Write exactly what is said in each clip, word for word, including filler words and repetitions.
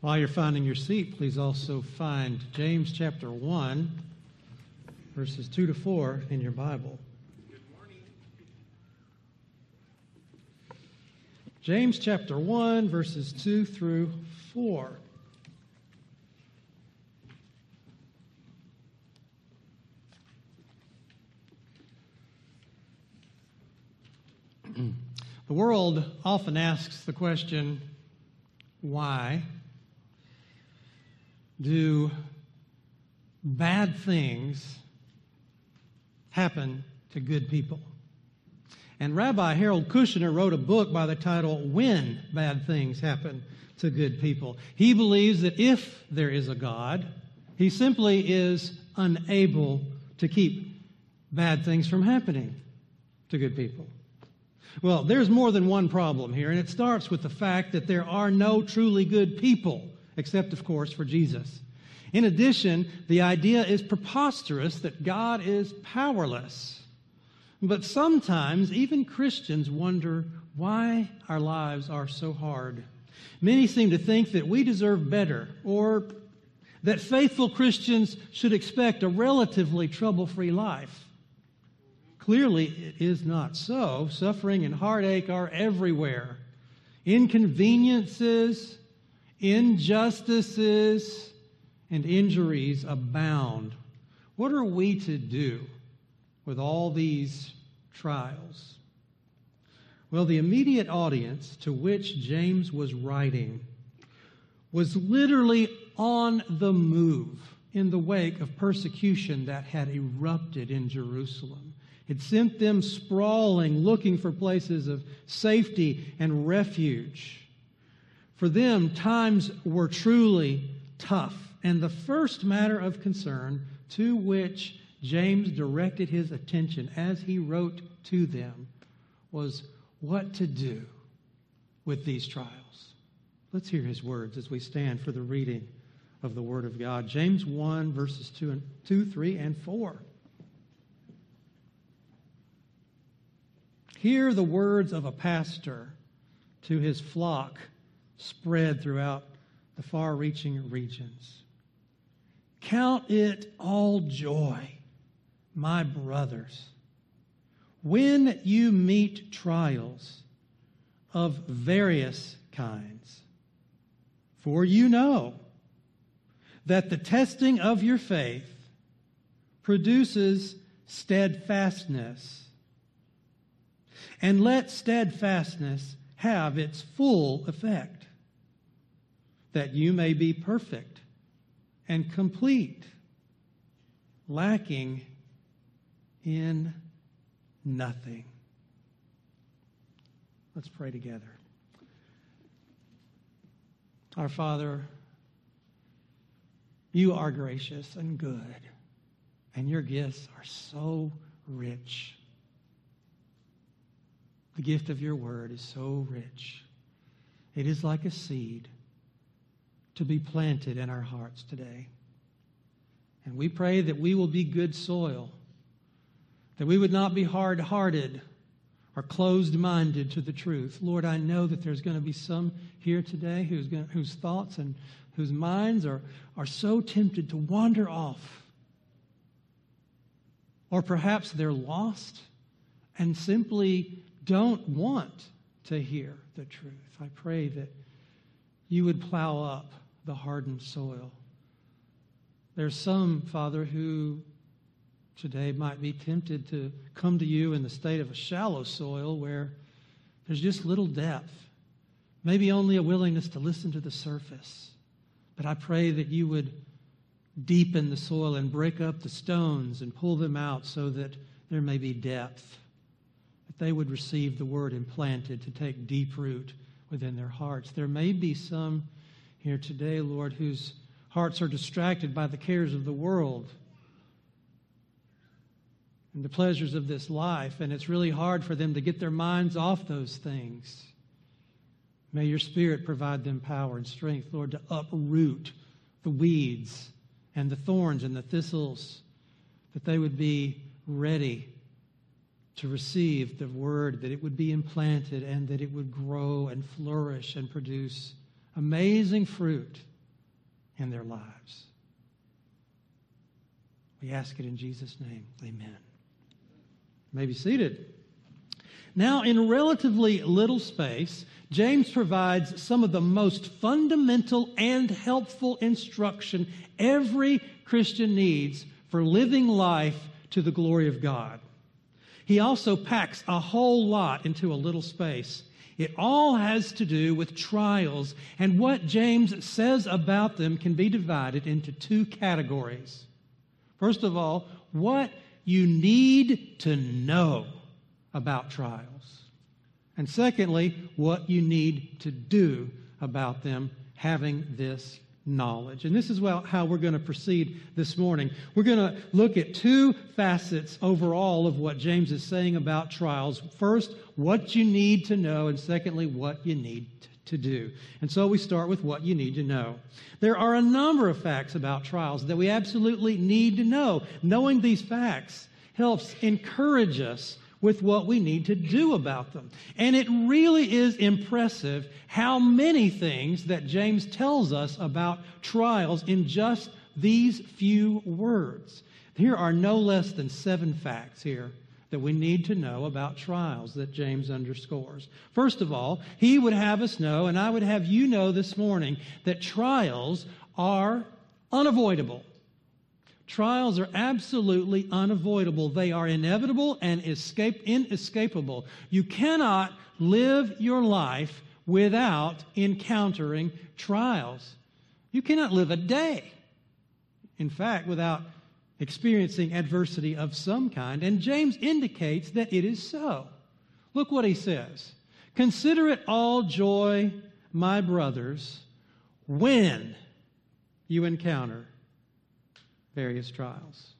While you're finding your seat, please also find James chapter one, verses two to four in your Bible. Good morning. James chapter one, verses two through four. The world often asks the question, why do bad things happen to good people? And Rabbi Harold Kushner wrote a book by the title, When Bad Things Happen to Good People. He believes that if there is a God, he simply is unable to keep bad things from happening to good people. Well, there's more than one problem here, and it starts with the fact that there are no truly good people, except, of course, for Jesus. In addition, the idea is preposterous that God is powerless. But sometimes even Christians wonder why our lives are so hard. Many seem to think that we deserve better, or that faithful Christians should expect a relatively trouble-free life. Clearly, it is not so. Suffering and heartache are everywhere. Inconveniences, injustices, and injuries abound. What are we to do with all these trials? Well, the immediate audience to which James was writing was literally on the move in the wake of persecution that had erupted in Jerusalem. It sent them sprawling, looking for places of safety and refuge. For them, times were truly tough. And the first matter of concern to which James directed his attention as he wrote to them was what to do with these trials. Let's hear his words as we stand for the reading of the Word of God. James one, verses two, and, two, three, and four. Hear the words of a pastor to his flock spread throughout the far-reaching regions. Count it all joy, my brothers, when you meet trials of various kinds. For you know that the testing of your faith produces steadfastness. And let steadfastness have its full effect, that you may be perfect and complete, lacking in nothing. Let's pray together. Our Father, you are gracious and good, and your gifts are so rich. The gift of your word is so rich. It is like a seed to be planted in our hearts today. And we pray that we will be good soil, that we would not be hard-hearted or closed-minded to the truth. Lord, I know that there's going to be some here today who's going, whose thoughts and whose minds are, are so tempted to wander off. Or perhaps they're lost and simply don't want to hear the truth. I pray that you would plow up the hardened soil. There's some, Father, who today might be tempted to come to you in the state of a shallow soil where there's just little depth, maybe only a willingness to listen to the surface. But I pray that you would deepen the soil and break up the stones and pull them out so that there may be depth, that they would receive the word implanted to take deep root within their hearts. There may be some here today, Lord, whose hearts are distracted by the cares of the world and the pleasures of this life, and it's really hard for them to get their minds off those things. May your Spirit provide them power and strength, Lord, to uproot the weeds and the thorns and the thistles, that they would be ready to receive the word, that it would be implanted and that it would grow and flourish and produce amazing fruit in their lives. We ask it in Jesus' name. Amen. You may be seated. Now, in relatively little space, James provides some of the most fundamental and helpful instruction every Christian needs for living life to the glory of God. He also packs a whole lot into a little space. It all has to do with trials, and what James says about them can be divided into two categories. First of all, what you need to know about trials. And secondly, what you need to do about them, having this knowledge. And this is well, how we're going to proceed this morning. We're going to look at two facets overall of what James is saying about trials. First, what you need to know, and secondly, what you need to do. And so we start with what you need to know. There are a number of facts about trials that we absolutely need to know. Knowing these facts helps encourage us with what we need to do about them. And it really is impressive how many things that James tells us about trials in just these few words. Here are no less than seven facts here that we need to know about trials that James underscores. First of all, he would have us know, and I would have you know this morning, that trials are unavoidable. Trials are absolutely unavoidable. They are inevitable and escape, inescapable. You cannot live your life without encountering trials. You cannot live a day, in fact, without experiencing adversity of some kind. And James indicates that it is so. Look what he says. Consider it all joy, my brothers, when you encounter various trials.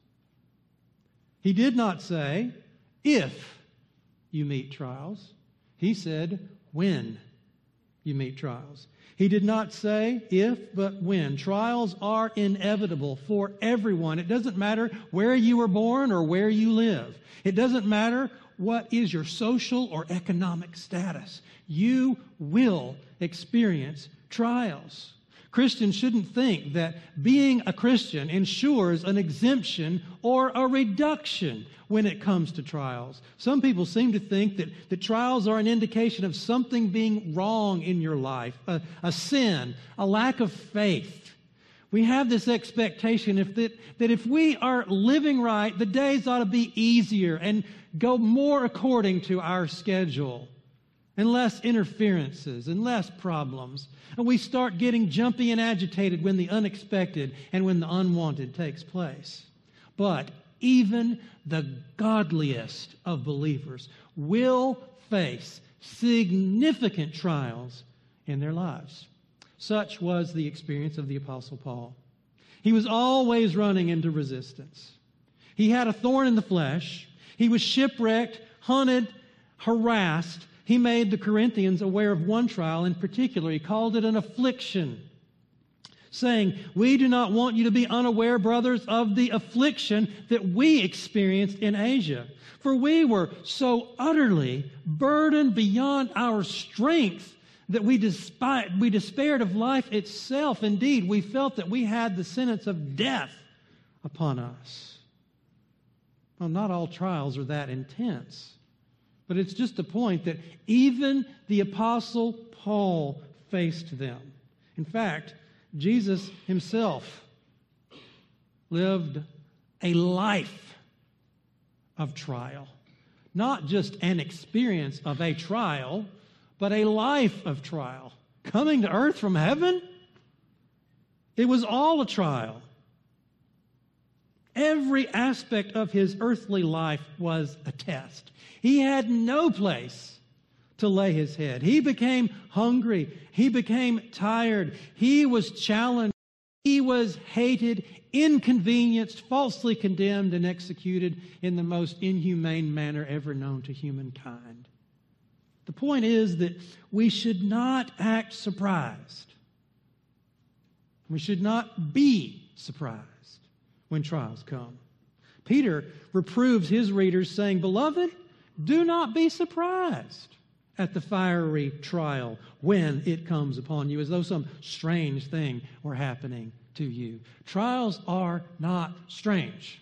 He did not say, if you meet trials. He said, when you meet trials. He did not say if, but when. Trials are inevitable for everyone. It doesn't matter where you were born or where you live. It doesn't matter what is your social or economic status. You will experience trials. Christians shouldn't think that being a Christian ensures an exemption or a reduction when it comes to trials. Some people seem to think that, that trials are an indication of something being wrong in your life, a, a sin, a lack of faith. We have this expectation if that, that if we are living right, the days ought to be easier and go more according to our schedule, and less interferences and less problems. And we start getting jumpy and agitated when the unexpected and when the unwanted takes place. But even the godliest of believers will face significant trials in their lives. Such was the experience of the Apostle Paul. He was always running into resistance. He had a thorn in the flesh. He was shipwrecked, hunted, harassed. He made the Corinthians aware of one trial in particular. He called it an affliction, saying, we do not want you to be unaware, brothers, of the affliction that we experienced in Asia. For we were so utterly burdened beyond our strength that we, despite, we despaired of life itself. Indeed, we felt that we had the sentence of death upon us. Well, not all trials are that intense. But it's just the point that even the Apostle Paul faced them. In fact, Jesus himself lived a life of trial. Not just an experience of a trial, but a life of trial. Coming to earth from heaven, it was all a trial. Every aspect of his earthly life was a test. He had no place to lay his head. He became hungry. He became tired. He was challenged. He was hated, inconvenienced, falsely condemned, and executed in the most inhumane manner ever known to humankind. The point is that we should not act surprised. We should not be surprised when trials come. Peter reproves his readers, saying, beloved, do not be surprised at the fiery trial when it comes upon you, as though some strange thing were happening to you. Trials are not strange.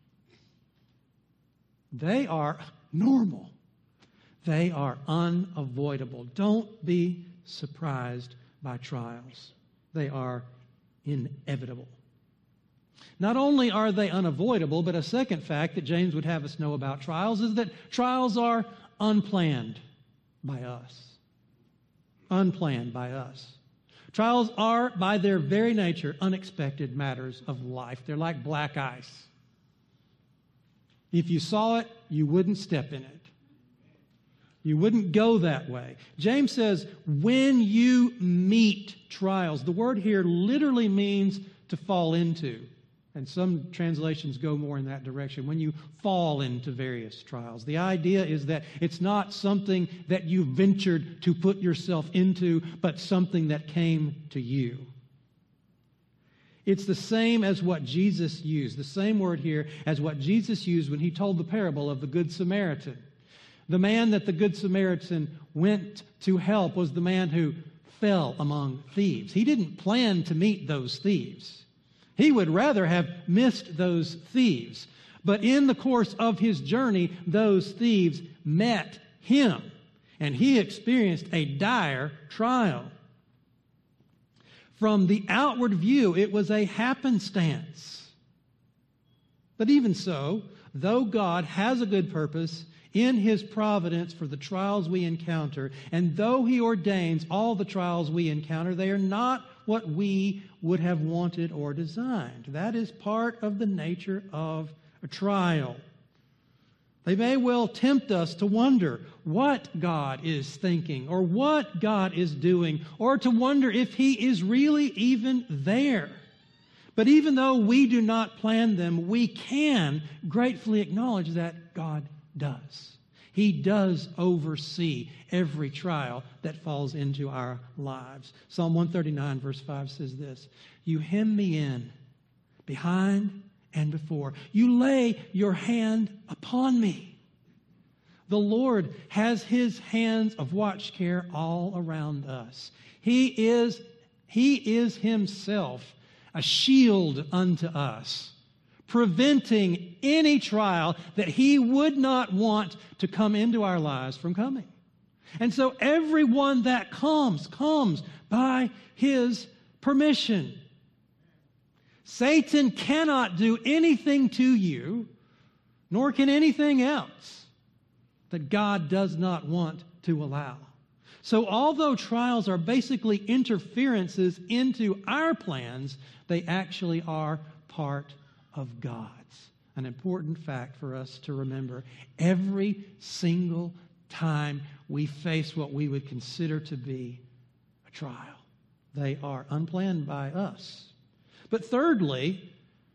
They are normal. They are unavoidable. Don't be surprised by trials. They are inevitable. Not only are they unavoidable, but a second fact that James would have us know about trials is that trials are unplanned by us. Unplanned by us. Trials are, by their very nature, unexpected matters of life. They're like black ice. If you saw it, you wouldn't step in it. You wouldn't go that way. James says, when you meet trials, the word here literally means to fall into. And some translations go more in that direction. When you fall into various trials. The idea is that it's not something that you ventured to put yourself into, but something that came to you. It's the same as what Jesus used, the same word here as what Jesus used when he told the parable of the Good Samaritan. The man that the Good Samaritan went to help was the man who fell among thieves. He didn't plan to meet those thieves. He would rather have missed those thieves. But in the course of his journey, those thieves met him, and he experienced a dire trial. From the outward view, it was a happenstance. But even so, though God has a good purpose in his providence for the trials we encounter, and though he ordains all the trials we encounter, they are not what we would have wanted or designed. That is part of the nature of a trial. They may well tempt us to wonder what God is thinking or what God is doing, or to wonder if he is really even there. But even though we do not plan them, we can gratefully acknowledge that God does. He does oversee every trial that falls into our lives. Psalm one thirty-nine verse five says this, "You hem me in behind and before. You lay your hand upon me." The Lord has his hands of watch care all around us. He is, he is himself a shield unto us, preventing any trial that he would not want to come into our lives from coming. And so everyone that comes, comes by his permission. Satan cannot do anything to you, nor can anything else that God does not want to allow. So although trials are basically interferences into our plans, they actually are part of God's. An important fact for us to remember. Every single time we face what we would consider to be a trial, they are unplanned by us. But thirdly,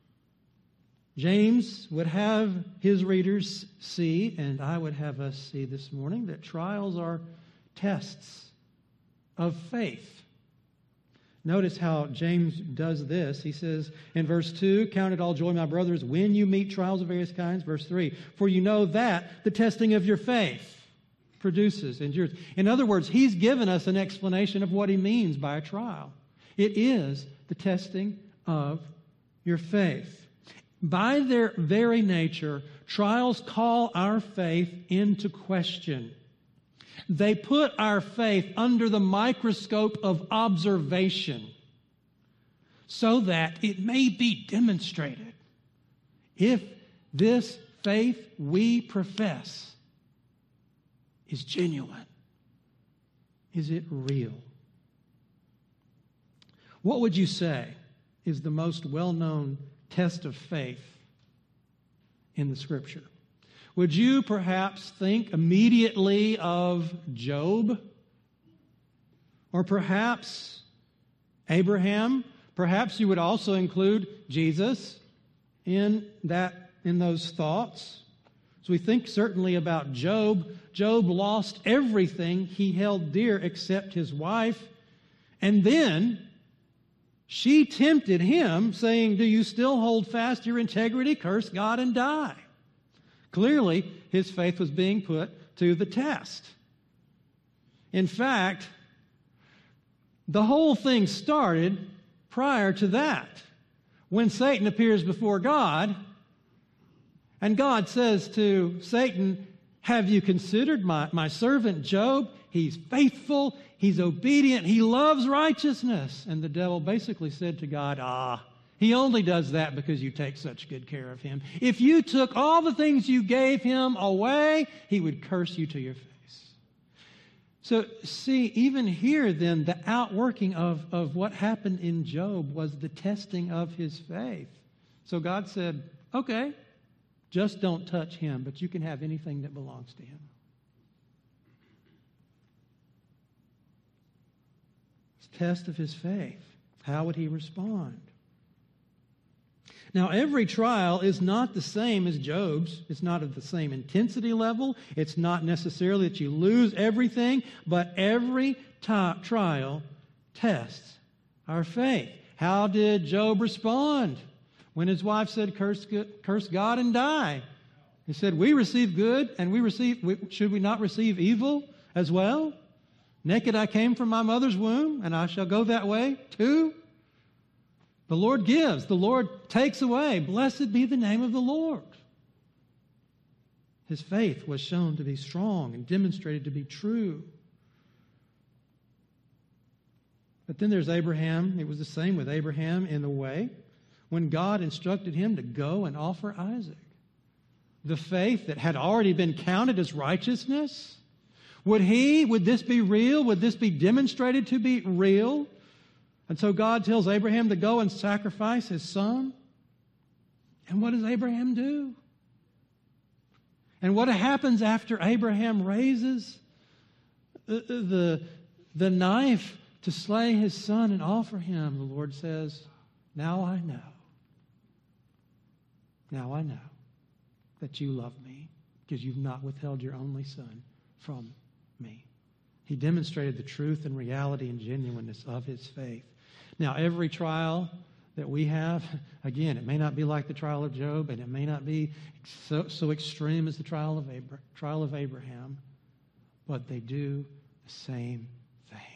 James would have his readers see, and I would have us see this morning, that trials are tests of faith. Notice how James does this. He says in verse two, "Count it all joy, my brothers, when you meet trials of various kinds." Verse three, "For you know that the testing of your faith produces endurance." In other words, he's given us an explanation of what he means by a trial. It is the testing of your faith. By their very nature, trials call our faith into question. They put our faith under the microscope of observation so that it may be demonstrated if this faith we profess is genuine. Is it real? What would you say is the most well-known test of faith in the Scripture? Would you perhaps think immediately of Job? Or perhaps Abraham? Perhaps you would also include Jesus in that, in those thoughts. So we think certainly about Job. Job lost everything he held dear except his wife. And then she tempted him, saying, "Do you still hold fast your integrity? Curse God and die." Clearly, his faith was being put to the test. In fact, the whole thing started prior to that, when Satan appears before God, and God says to Satan, have you considered my, my servant Job? He's faithful, he's obedient, he loves righteousness. And the devil basically said to God, ah, he only does that because you take such good care of him. If you took all the things you gave him away, he would curse you to your face. So, see, even here then, the outworking of, of what happened in Job was the testing of his faith. So God said, okay, just don't touch him, but you can have anything that belongs to him. It's a test of his faith. How would he respond? Now, every trial is not the same as Job's. It's not of the same intensity level. It's not necessarily that you lose everything, but every t- trial tests our faith. How did Job respond when his wife said, curse, curse God and die? He said, we receive good, and we receive, we, should we not receive evil as well? Naked I came from my mother's womb, and I shall go that way too. The Lord gives, the Lord takes away. Blessed be the name of the Lord. His faith was shown to be strong and demonstrated to be true. But then there's Abraham. It was the same with Abraham in the way when God instructed him to go and offer Isaac. The faith that had already been counted as righteousness. Would he, would this be real? Would this be demonstrated to be real? And so God tells Abraham to go and sacrifice his son. And what does Abraham do? And what happens after Abraham raises the, the, the knife to slay his son and offer him? The Lord says, now I know. Now I know that you love me because you've not withheld your only son from me. He demonstrated the truth and reality and genuineness of his faith. Now, every trial that we have, again, it may not be like the trial of Job, and it may not be so, so extreme as the trial of, Abra- trial of Abraham, but they do the same thing.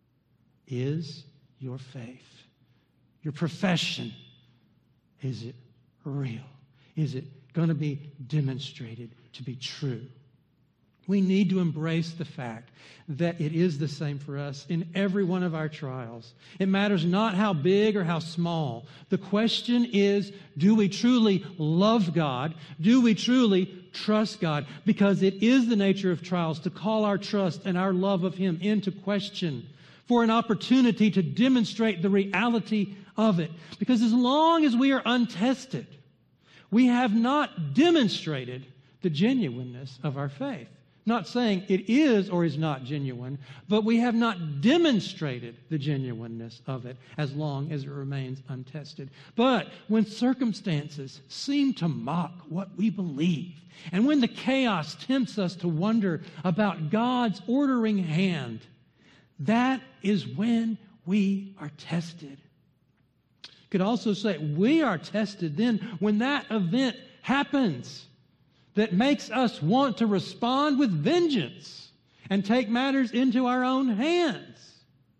Is your faith, your profession, is it real? Is it going to be demonstrated to be true? We need to embrace the fact that it is the same for us in every one of our trials. It matters not how big or how small. The question is, do we truly love God? Do we truly trust God? Because it is the nature of trials to call our trust and our love of Him into question for an opportunity to demonstrate the reality of it. Because as long as we are untested, we have not demonstrated the genuineness of our faith. Not saying it is or is not genuine, but we have not demonstrated the genuineness of it as long as it remains untested. But when circumstances seem to mock what we believe, and when the chaos tempts us to wonder about God's ordering hand, that is when we are tested. Could also say we are tested then when that event happens that makes us want to respond with vengeance and take matters into our own hands.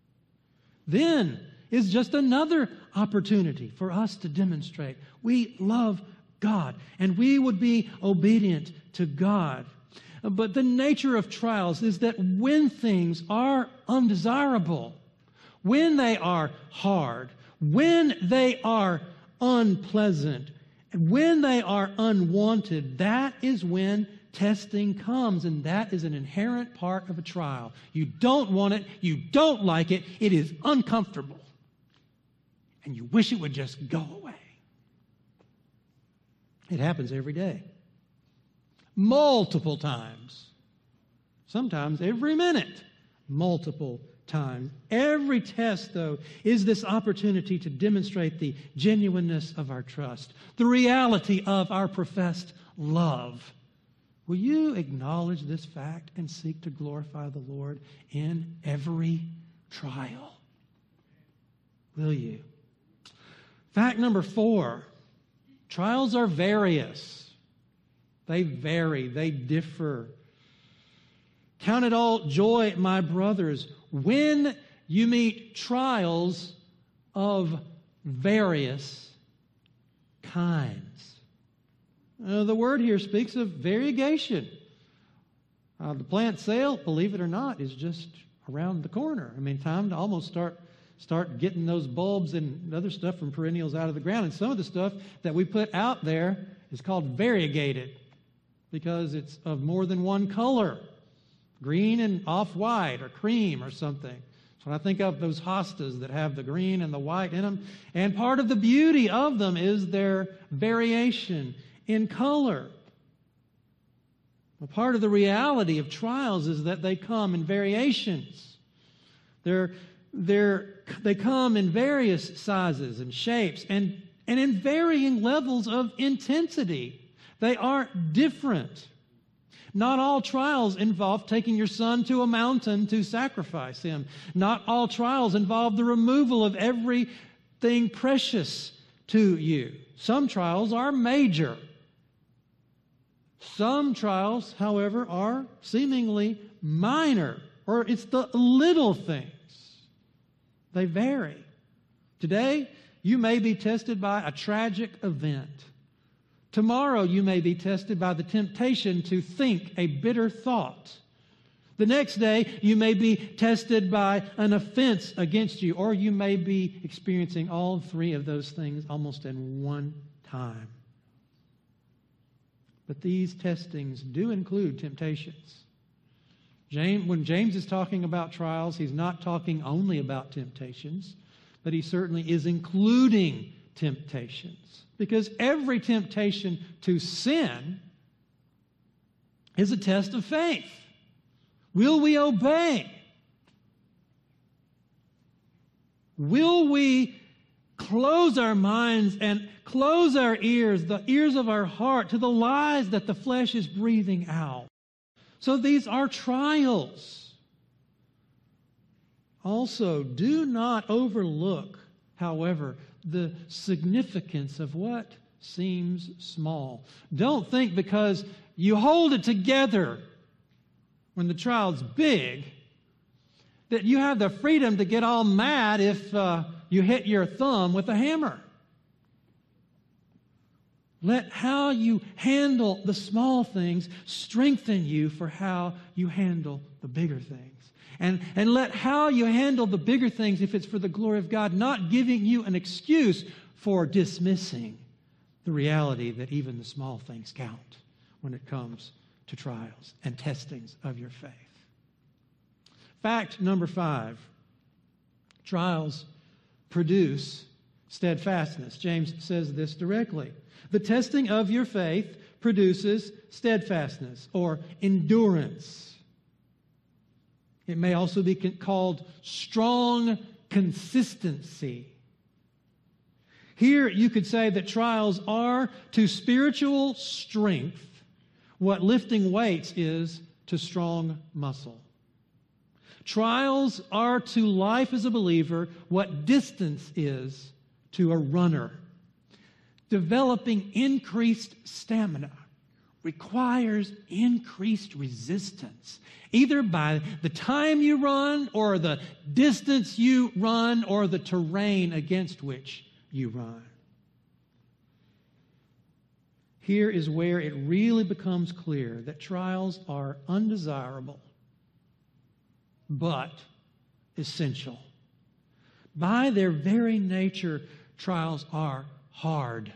Then is just another opportunity for us to demonstrate we love God and we would be obedient to God. But the nature of trials is that when things are undesirable, when they are hard, when they are unpleasant, and when they are unwanted, that is when testing comes, and that is an inherent part of a trial. You don't want it, you don't like it, it is uncomfortable, and you wish it would just go away. It happens every day, multiple times, sometimes every minute, multiple time. Every test, though, is this opportunity to demonstrate the genuineness of our trust, the reality of our professed love. Will you acknowledge this fact and seek to glorify the Lord in every trial? Will you? Fact number four, trials are various. They vary, they differ. Count it all joy, my brothers, when you meet trials of various kinds. Uh, the word here speaks of variegation. Uh, the plant sale, believe it or not, is just around the corner. I mean, time to almost start start getting those bulbs and other stuff from perennials out of the ground. And some of the stuff that we put out there is called variegated because it's of more than one color, green and off-white or cream or something. So when I think of those hostas that have the green and the white in them, and part of the beauty of them is their variation in color. A part of the reality of trials is that they come in variations. They're, they're, they come in various sizes and shapes and, and in varying levels of intensity. They are different. Not all trials involve taking your son to a mountain to sacrifice him. Not all trials involve the removal of everything precious to you. Some trials are major. Some trials, however, are seemingly minor, or it's the little things. They vary. Today, you may be tested by a tragic event. Tomorrow, you may be tested by the temptation to think a bitter thought. The next day, you may be tested by an offense against you, or you may be experiencing all three of those things almost in one time. But these testings do include temptations. James, when James is talking about trials, he's not talking only about temptations, but he certainly is including temptations. Because every temptation to sin is a test of faith. Will we obey? Will we close our minds and close our ears, the ears of our heart, to the lies that the flesh is breathing out? So these are trials. Also, do not overlook, however, the significance of what seems small. Don't think because you hold it together when the trial's big that you have the freedom to get all mad if uh, you hit your thumb with a hammer. Let how you handle the small things strengthen you for how you handle the bigger things. And, and let how you handle the bigger things, if it's for the glory of God, not giving you an excuse for dismissing the reality that even the small things count when it comes to trials and testings of your faith. Fact number five, trials produce steadfastness. James says this directly. The testing of your faith produces steadfastness or endurance. It may also be called strong consistency. Here you could say that trials are to spiritual strength what lifting weights is to strong muscle. Trials are to life as a believer what distance is to a runner. Developing increased stamina requires increased resistance, either by the time you run or the distance you run or the terrain against which you run. Here is where it really becomes clear that trials are undesirable, but essential. By their very nature, trials are hard.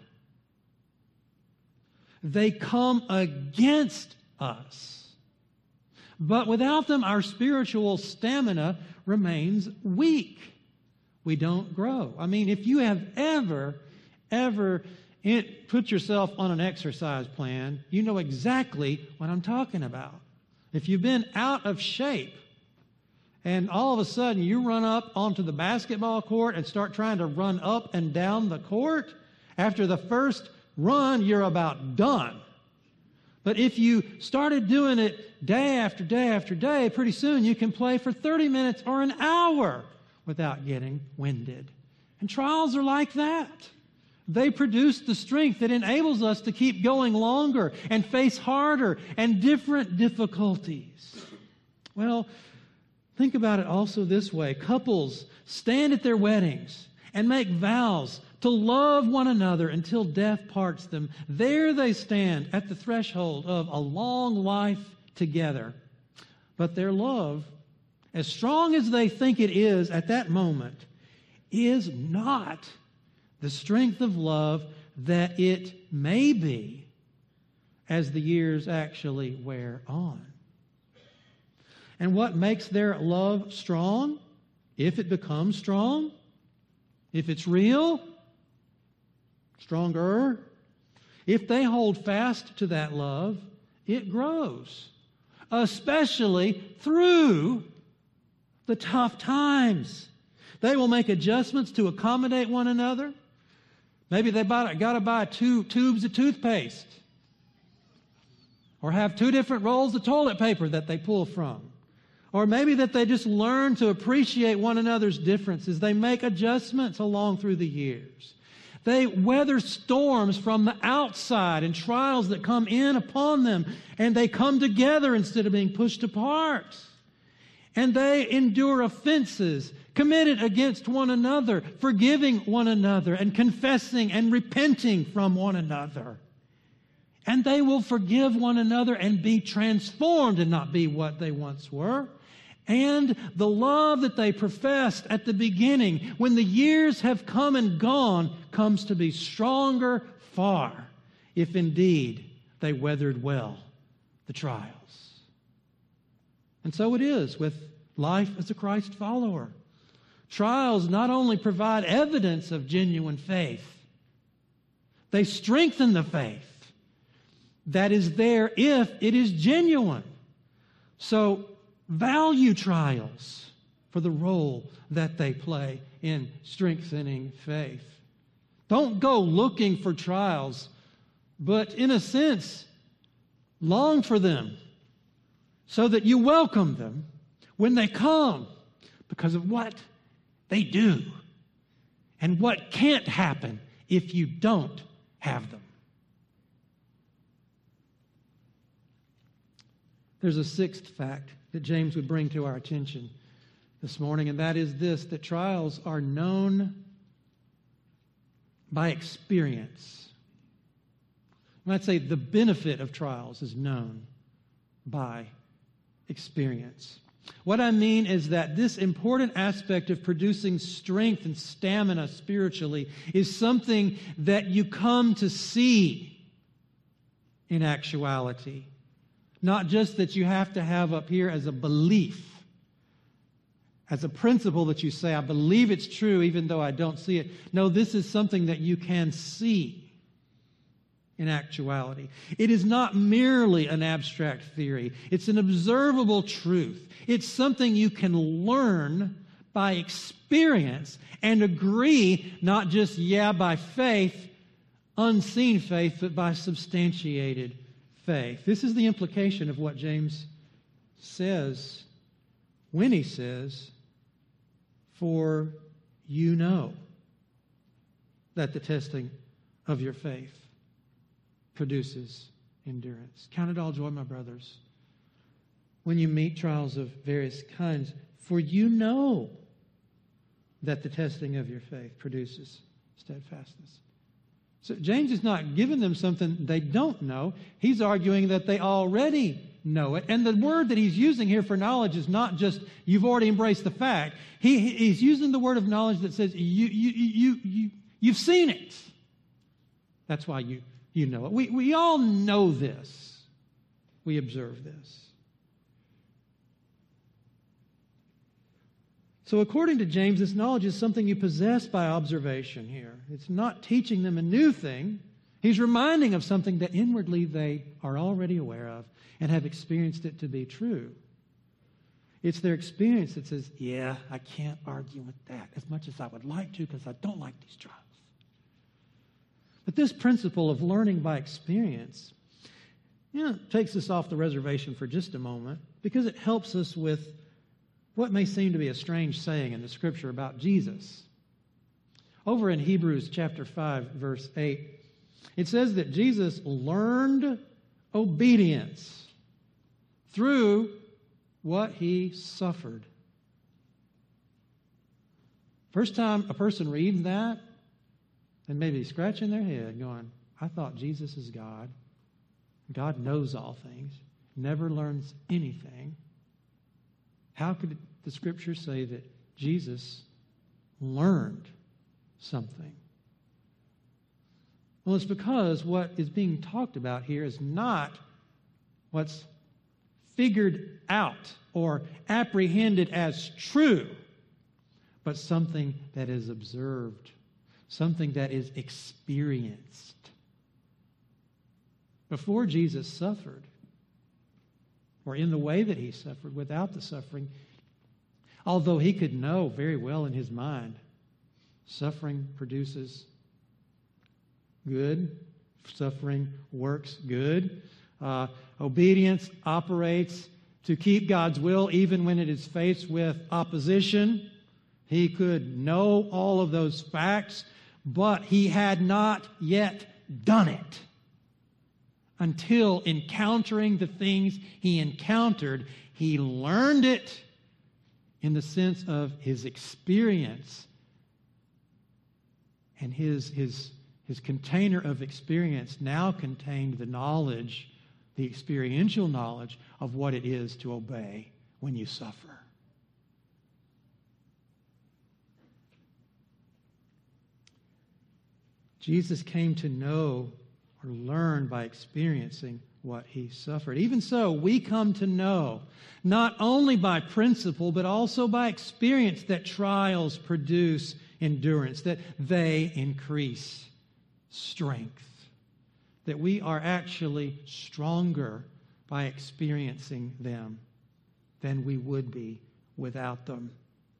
They come against us. But without them, our spiritual stamina remains weak. We don't grow. I mean, if you have ever, ever it, put yourself on an exercise plan, you know exactly what I'm talking about. If you've been out of shape and all of a sudden you run up onto the basketball court and start trying to run up and down the court, after the first run, you're about done. But if you started doing it day after day after day, pretty soon you can play for thirty minutes or an hour without getting winded. And trials are like that. They produce the strength that enables us to keep going longer and face harder and different difficulties. Well, think about it also this way. Couples stand at their weddings and make vows to love one another until death parts them. There they stand at the threshold of a long life together. But their love, as strong as they think it is at that moment, is not the strength of love that it may be as the years actually wear on. And what makes their love strong, if it becomes strong, if it's real, stronger, if they hold fast to that love, it grows, especially through the tough times. They will make adjustments to accommodate one another. Maybe they got to buy two tubes of toothpaste or have two different rolls of toilet paper that they pull from. Or maybe that they just learn to appreciate one another's differences. They make adjustments along through the years. They weather storms from the outside and trials that come in upon them, and they come together instead of being pushed apart. And they endure offenses committed against one another, forgiving one another and confessing and repenting from one another. And they will forgive one another and be transformed and not be what they once were. And the love that they professed at the beginning, when the years have come and gone, comes to be stronger far, if indeed they weathered well the trials. And so it is with life as a Christ follower. Trials not only provide evidence of genuine faith, they strengthen the faith that is there if it is genuine. So value trials for the role that they play in strengthening faith. Don't go looking for trials, but in a sense, long for them so that you welcome them when they come because of what they do and what can't happen if you don't have them. There's a sixth fact that James would bring to our attention this morning, and that is this, that trials are known by experience. When I say the benefit of trials is known by experience. What I mean is that this important aspect of producing strength and stamina spiritually is something that you come to see in actuality. Not just that you have to have up here as a belief, as a principle that you say, I believe it's true even though I don't see it. No, this is something that you can see in actuality. It is not merely an abstract theory. It's an observable truth. It's something you can learn by experience and agree, not just, yeah, by faith, unseen faith, but by substantiated faith. This is the implication of what James says when he says, for you know that the testing of your faith produces endurance. Count it all joy, my brothers, when you meet trials of various kinds, for you know that the testing of your faith produces steadfastness. So James is not giving them something they don't know. He's arguing that they already know it. And the word that he's using here for knowledge is not just you've already embraced the fact. He, he's using the word of knowledge that says you, you, you, you, you've seen it. That's why you, you know it. We, we all know this. We observe this. So according to James, this knowledge is something you possess by observation here. It's not teaching them a new thing. He's reminding of something that inwardly they are already aware of and have experienced it to be true. It's their experience that says, yeah, I can't argue with that as much as I would like to because I don't like these trials. But this principle of learning by experience, you know, takes us off the reservation for just a moment because it helps us with what may seem to be a strange saying in the Scripture about Jesus. Over in Hebrews chapter five, verse eight, it says that Jesus learned obedience through what he suffered. First time a person reads that, and maybe scratching their head going, I thought Jesus is God. God knows all things, never learns anything. How could the Scripture say that Jesus learned something? Well, it's because what is being talked about here is not what's figured out or apprehended as true, but something that is observed, something that is experienced. Before Jesus suffered, or in the way that he suffered, without the suffering, although he could know very well in his mind, suffering produces good, suffering works good, uh, obedience operates to keep God's will even when it is faced with opposition. He could know all of those facts, but he had not yet done it until encountering the things he encountered. He learned it in the sense of his experience. And his, his, his container of experience now contained the knowledge, the experiential knowledge of what it is to obey when you suffer. Jesus came to know or learn by experiencing what he suffered. Even so, we come to know, not only by principle, but also by experience, that trials produce endurance, that they increase strength, that we are actually stronger by experiencing them than we would be without them.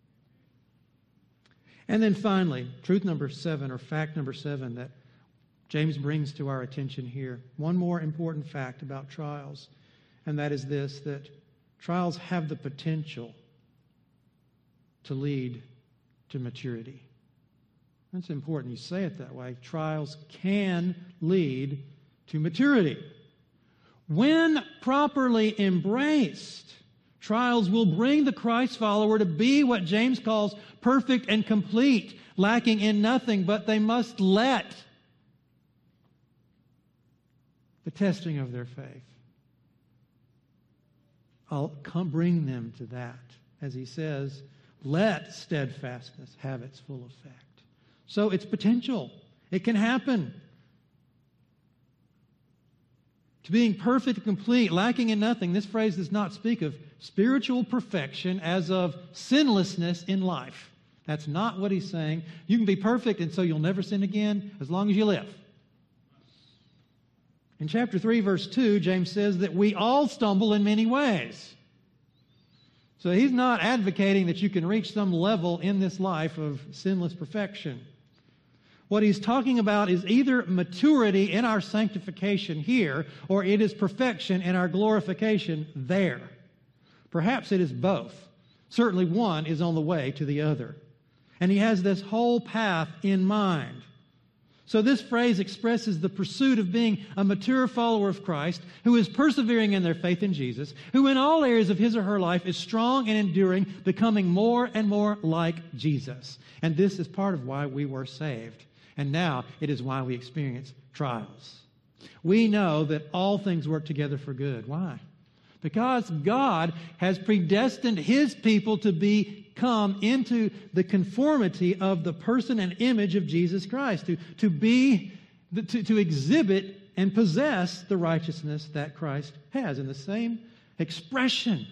And then finally, truth number seven, or fact number seven, that James brings to our attention here. One more important fact about trials, and that is this, that trials have the potential to lead to maturity. That's important you say it that way. Trials can lead to maturity. When properly embraced, trials will bring the Christ follower to be what James calls perfect and complete, lacking in nothing, but they must let the testing of their faith I'll come bring them to that. As he says, let steadfastness have its full effect. So it's potential. It can happen. To being perfect and complete, lacking in nothing, this phrase does not speak of spiritual perfection as of sinlessness in life. That's not what he's saying. You can be perfect and so you'll never sin again as long as you live. In chapter three, verse two, James says that we all stumble in many ways. So he's not advocating that you can reach some level in this life of sinless perfection. What he's talking about is either maturity in our sanctification here, or it is perfection in our glorification there. Perhaps it is both. Certainly one is on the way to the other. And he has this whole path in mind. So this phrase expresses the pursuit of being a mature follower of Christ who is persevering in their faith in Jesus, who in all areas of his or her life is strong and enduring, becoming more and more like Jesus. And this is part of why we were saved. And now it is why we experience trials. We know that all things work together for good. Why? Because God has predestined his people to become into the conformity of the person and image of Jesus Christ, to, to be, to, to exhibit and possess the righteousness that Christ has in the same expression.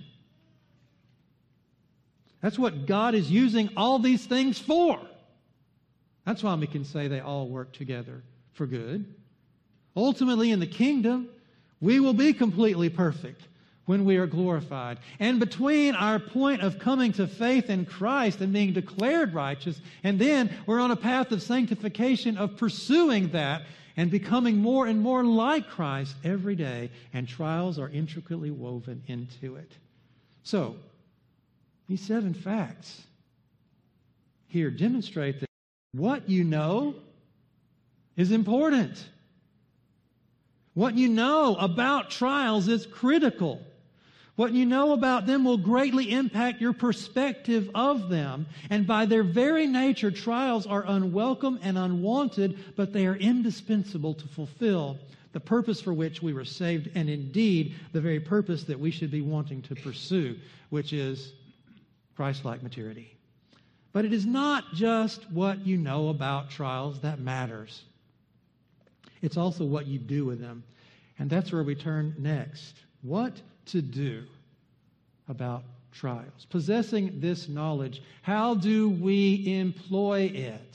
That's what God is using all these things for. That's why we can say they all work together for good. Ultimately, in the kingdom, we will be completely perfect when we are glorified. And between our point of coming to faith in Christ and being declared righteous, and then we're on a path of sanctification, of pursuing that and becoming more and more like Christ every day, and trials are intricately woven into it. So, these seven facts here demonstrate that what you know is important. What you know about trials is critical. What you know about them will greatly impact your perspective of them. And by their very nature, trials are unwelcome and unwanted, but they are indispensable to fulfill the purpose for which we were saved, and indeed the very purpose that we should be wanting to pursue, which is Christ-like maturity. But it is not just what you know about trials that matters. It's also what you do with them. And that's where we turn next. What to do about trials? Possessing this knowledge, how do we employ it?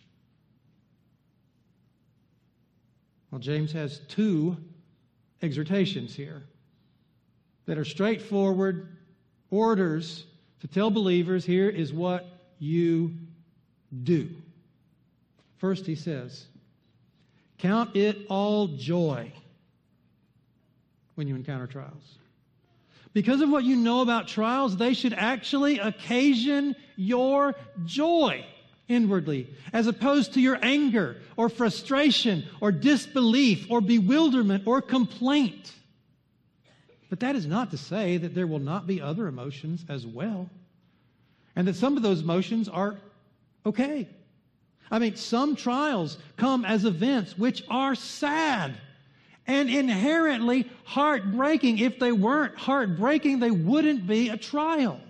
Well, James has two exhortations here that are straightforward orders to tell believers, here is what you do. First, he says, count it all joy when you encounter trials. Because of what you know about trials, they should actually occasion your joy inwardly, as opposed to your anger or frustration or disbelief or bewilderment or complaint. But that is not to say that there will not be other emotions as well, and that some of those emotions are okay. I mean, some trials come as events which are sad and inherently heartbreaking. If they weren't heartbreaking, they wouldn't be a trial.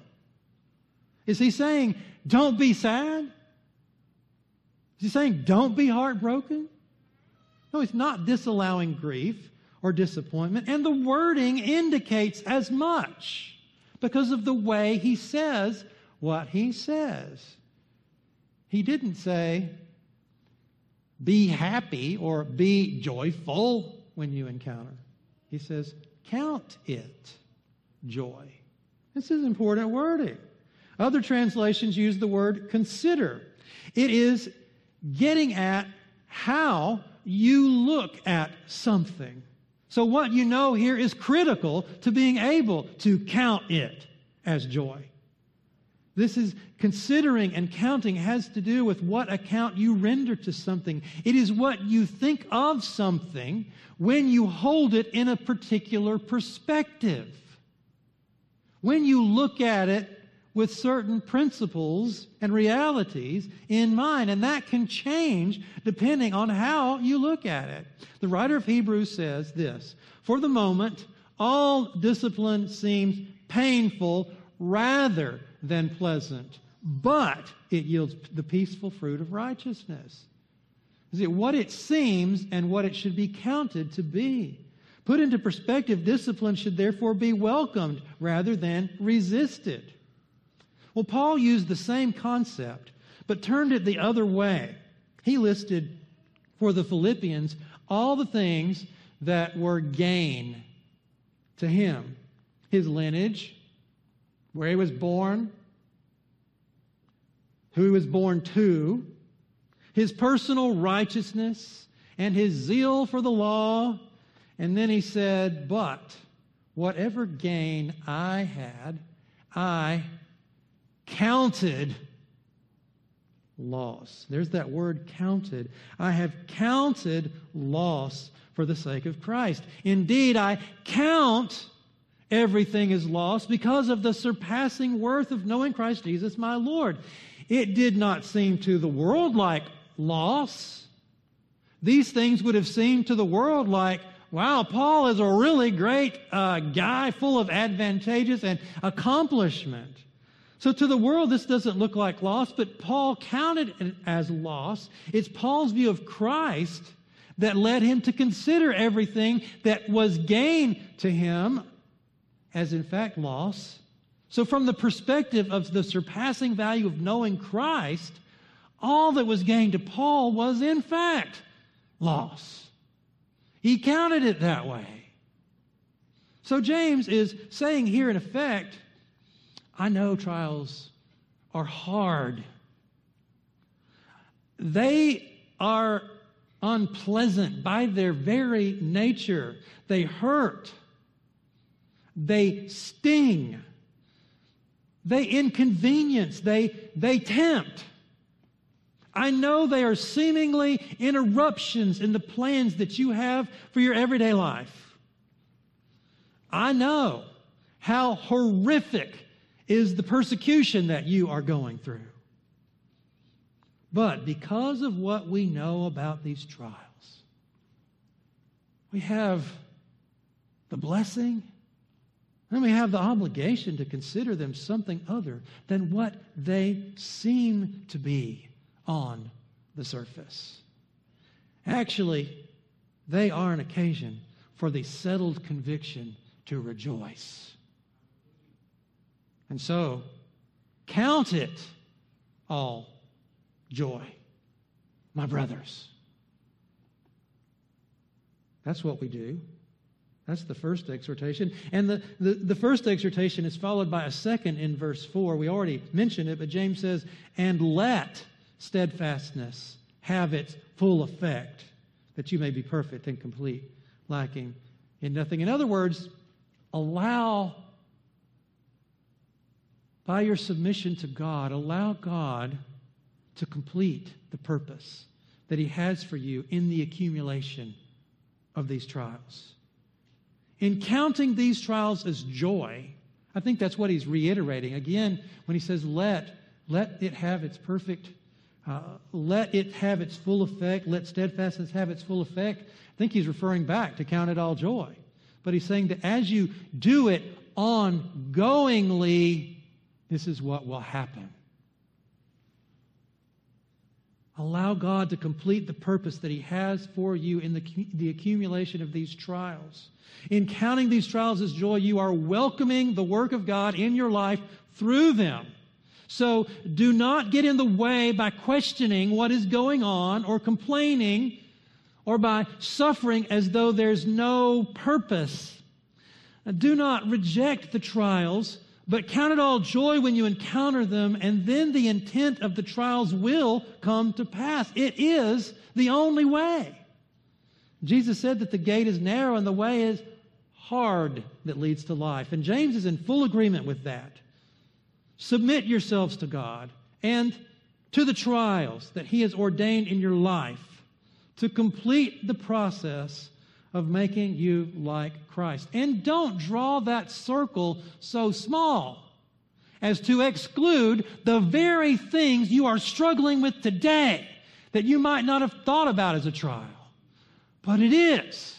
Is he saying, don't be sad? Is he saying, don't be heartbroken? No, he's not disallowing grief or disappointment. And the wording indicates as much because of the way he says what he says. He didn't say, be happy or be joyful when you encounter. He says, count it joy. This is important wording. Other translations use the word consider. It is getting at how you look at something. So what you know here is critical to being able to count it as joy. This is considering, and counting has to do with what account you render to something. It is what you think of something when you hold it in a particular perspective. When you look at it with certain principles and realities in mind, and that can change depending on how you look at it. The writer of Hebrews says this, for the moment, all discipline seems painful rather than pleasant, but it yields the peaceful fruit of righteousness. Is it what it seems and what it should be counted to be? Put into perspective, discipline should therefore be welcomed rather than resisted. Well, Paul used the same concept, but turned it the other way. He listed for the Philippians all the things that were gain to him. His lineage, where he was born, who he was born to, his personal righteousness, and his zeal for the law. And then he said, but whatever gain I had, I counted loss. There's that word counted. I have counted loss for the sake of Christ. Indeed, I count everything as loss because of the surpassing worth of knowing Christ Jesus my Lord. It did not seem to the world like loss. These things would have seemed to the world like, wow, Paul is a really great uh, guy full of advantages and accomplishment. So to the world, this doesn't look like loss, but Paul counted it as loss. It's Paul's view of Christ that led him to consider everything that was gain to him as in fact loss. So from the perspective of the surpassing value of knowing Christ, all that was gained to Paul was in fact loss. He counted it that way. So James is saying here in effect, I know trials are hard. They are unpleasant by their very nature. They hurt. They sting. They inconvenience. They, they tempt. I know they are seemingly interruptions in the plans that you have for your everyday life. I know How horrific is the persecution that you are going through. But because of what we know about these trials, we have the blessing and we have the obligation to consider them something other than what they seem to be on the surface. Actually, they are an occasion for the settled conviction to rejoice. And so, count it all joy, my brothers. That's what we do. That's the first exhortation. And the, the, the first exhortation is followed by a second in verse four. We already mentioned it, but James says, and let steadfastness have its full effect, that you may be perfect and complete, lacking in nothing. In other words, allow, by your submission to God, allow God to complete the purpose that He has for you in the accumulation of these trials. In counting these trials as joy, I think that's what he's reiterating. Again, when he says, let, let it have its perfect, uh, let it have its full effect, let steadfastness have its full effect. I think he's referring back to count it all joy. But he's saying that as you do it ongoingly, this is what will happen. Allow God to complete the purpose that He has for you in the, the accumulation of these trials. In counting these trials as joy, you are welcoming the work of God in your life through them. So do not get in the way by questioning what is going on or complaining or by suffering as though there's no purpose. Do not reject the trials, but count it all joy when you encounter them, and then the intent of the trials will come to pass. It is the only way. Jesus said that the gate is narrow and the way is hard that leads to life. And James is in full agreement with that. Submit yourselves to God and to the trials that He has ordained in your life to complete the process of making you like Christ. And don't draw that circle so small as to exclude the very things you are struggling with today that you might not have thought about as a trial. But it is.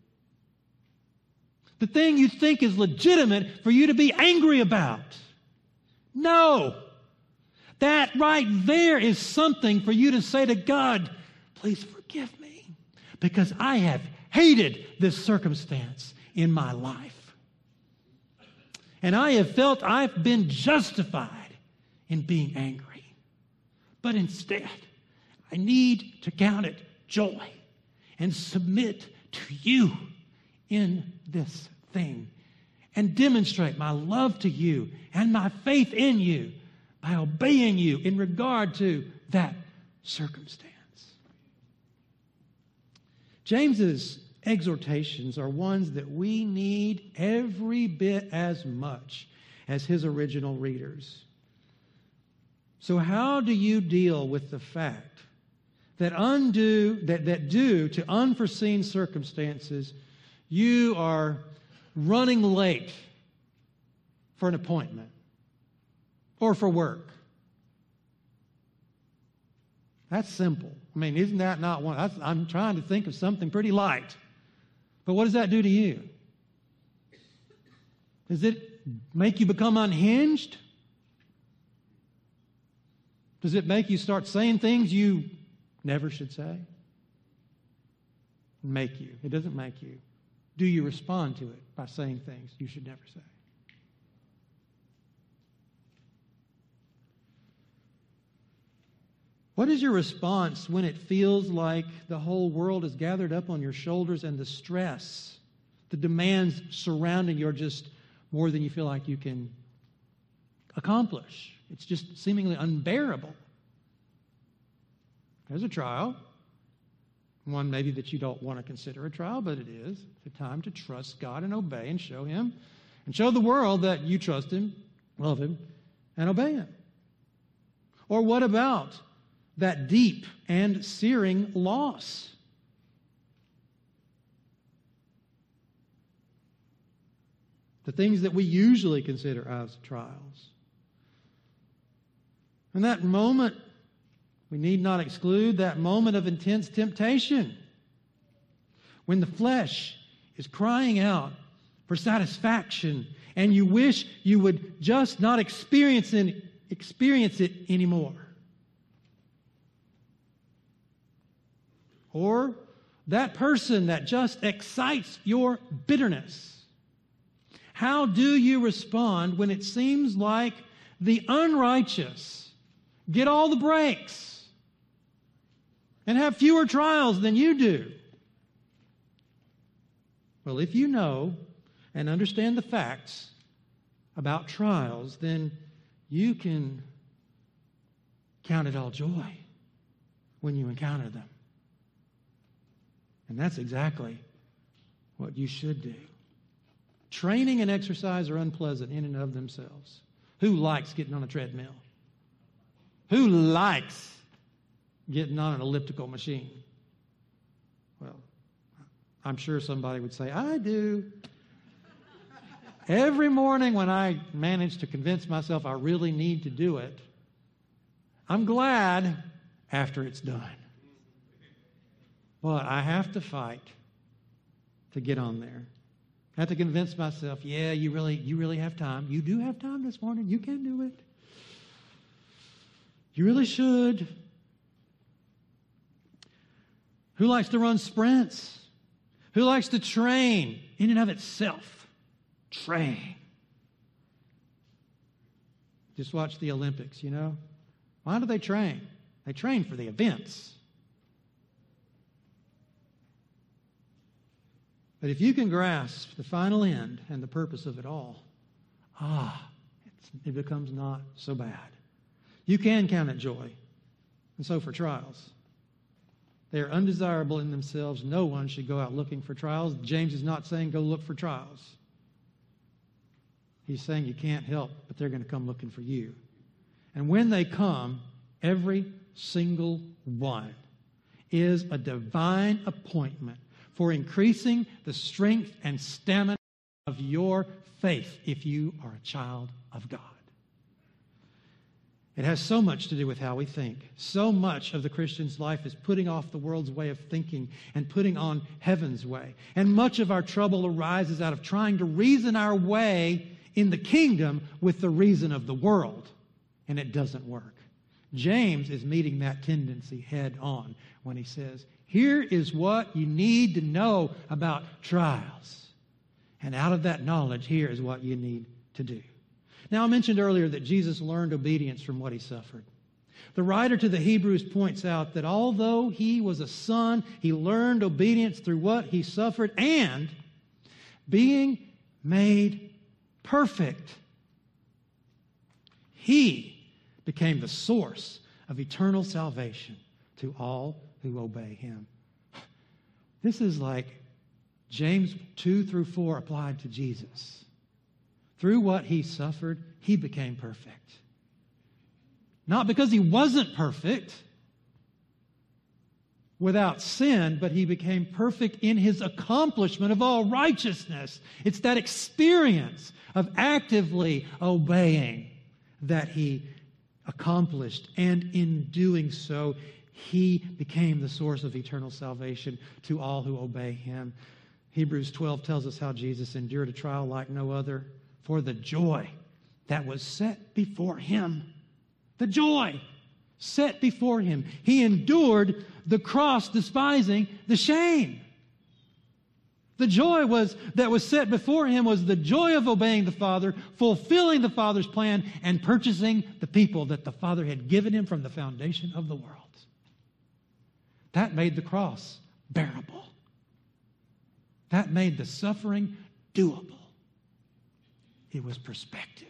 The thing you think is legitimate for you to be angry about. No. That right there is something for you to say to God, please forgive me, because I have hated this circumstance in my life. And I have felt I've been justified in being angry. But instead, I need to count it joy and submit to you in this thing and demonstrate my love to you and my faith in you by obeying you in regard to that circumstance. James's exhortations are ones that we need every bit as much as his original readers. So how do you deal with the fact that undue, that, that due to unforeseen circumstances, you are running late for an appointment or for work? That's simple. I mean, isn't that not one? That's, I'm trying to think of something pretty light. But what does that do to you? Does it make you become unhinged? Does it make you start saying things you never should say? Make you. It doesn't make you. Do you respond to it by saying things you should never say? What is your response when it feels like the whole world is gathered up on your shoulders and the stress, the demands surrounding you are just more than you feel like you can accomplish? It's just seemingly unbearable. There's a trial. One maybe that you don't want to consider a trial, but it is. It's a time to trust God and obey and show Him and show the world that you trust Him, love Him, and obey Him. Or what about that deep and searing loss? the things that we usually consider as trials. And that moment, we need not exclude that moment of intense temptation when the flesh is crying out for satisfaction and you wish you would just not experience it, experience it anymore. Or that person that just excites your bitterness. How do you respond when it seems like the unrighteous get all the breaks and have fewer trials than you do? Well, if you know and understand the facts about trials, then you can count it all joy when you encounter them. And that's exactly what you should do. Training and exercise are unpleasant in and of themselves. Who likes getting on a treadmill? Who likes getting on an elliptical machine? Well, I'm sure somebody would say, I do. Every morning when I manage to convince myself I really need to do it, I'm glad after it's done. But I have to fight to get on there. I have to convince myself, yeah, you really, you really have time. You do have time this morning. You can do it. You really should. Who likes to run sprints? Who likes to train in and of itself? Train. Just watch the Olympics, you know. Why do they train? They train for the events. But if you can grasp the final end and the purpose of it all, ah, it's, it becomes not so bad. You can count it joy. And so for trials. They are undesirable in themselves. No one should go out looking for trials. James is not saying go look for trials. He's saying you can't help, but they're going to come looking for you. And when they come, every single one is a divine appointment for increasing the strength and stamina of your faith if you are a child of God. It has so much to do with how we think. So much of the Christian's life is putting off the world's way of thinking and putting on heaven's way. And much of our trouble arises out of trying to reason our way in the kingdom with the reason of the world. And it doesn't work. James is meeting that tendency head on when he says, here is what you need to know about trials. And out of that knowledge, here is what you need to do. Now, I mentioned earlier that Jesus learned obedience from what he suffered. The writer to the Hebrews points out that although he was a son, he learned obedience through what he suffered, and being made perfect, he became the source of eternal salvation to all who obey him. This is like James two through four applied to Jesus. Through what he suffered, he became perfect. Not because he wasn't perfect without sin, but he became perfect in his accomplishment of all righteousness. It's that experience of actively obeying that he accomplished, and in doing so, he became the source of eternal salvation to all who obey him. Hebrews twelve tells us how Jesus endured a trial like no other for the joy that was set before him. The joy set before him. He endured the cross, despising the shame. The joy was that was set before him was the joy of obeying the Father, fulfilling the Father's plan, and purchasing the people that the Father had given him from the foundation of the world. That made the cross bearable. That made the suffering doable. It was perspective.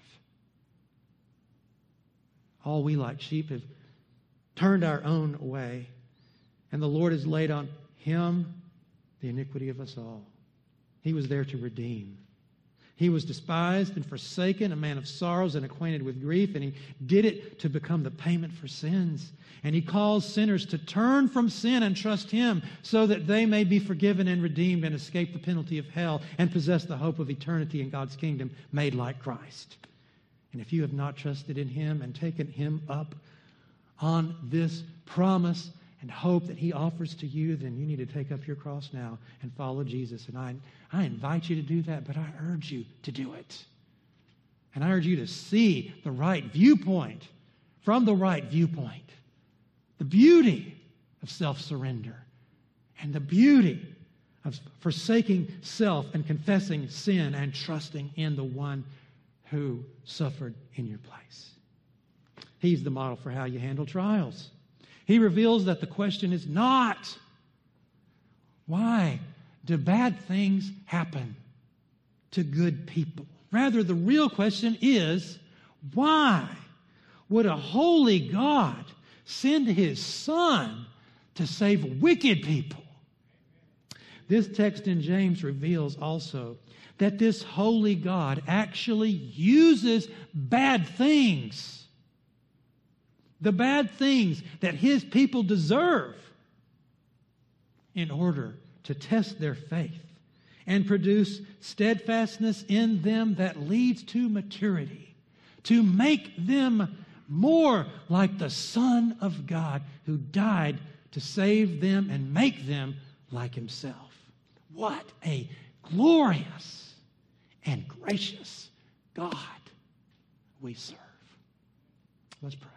All we like sheep have turned our own way, and the Lord has laid on him the iniquity of us all. He was there to redeem. He was despised and forsaken, a man of sorrows and acquainted with grief, and he did it to become the payment for sins. And he calls sinners to turn from sin and trust him so that they may be forgiven and redeemed and escape the penalty of hell and possess the hope of eternity in God's kingdom made like Christ. And if you have not trusted in him and taken him up on this promise and hope that he offers to you, then you need to take up your cross now and follow Jesus. And I, I invite you to do that, but I urge you to do it. And I urge you to see the right viewpoint from the right viewpoint. The beauty of self-surrender and the beauty of forsaking self and confessing sin and trusting in the one who suffered in your place. He's the model for how you handle trials. He reveals that the question is not, why do bad things happen to good people? Rather, the real question is, why would a holy God send his Son to save wicked people? This text in James reveals also that this holy God actually uses bad things, the bad things that his people deserve, in order to test their faith and produce steadfastness in them that leads to maturity, to make them more like the Son of God who died to save them and make them like himself. What a glorious and gracious God we serve. Let's pray.